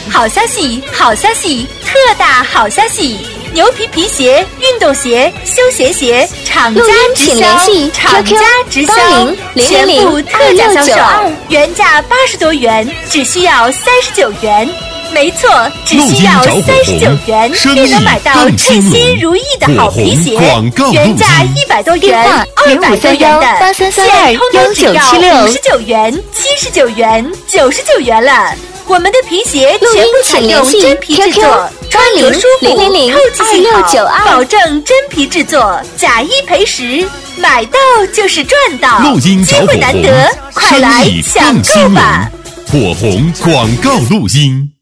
好消息，好消息，特大好消息！牛皮皮鞋、运动鞋、休闲鞋，厂家直销，厂家直销，全部特价销售，原价80多元，只需要39元。没错，只需要39元，便能买到称心如意的好皮鞋，原价100多元、200多元的，现通通只要59元、79元、99元了。我们的皮鞋全部采用真皮制作，穿着舒服，透气性好，保证真皮制作，假一赔10，买到就是赚到，机会难得，快来抢购吧！ 火红广告录音。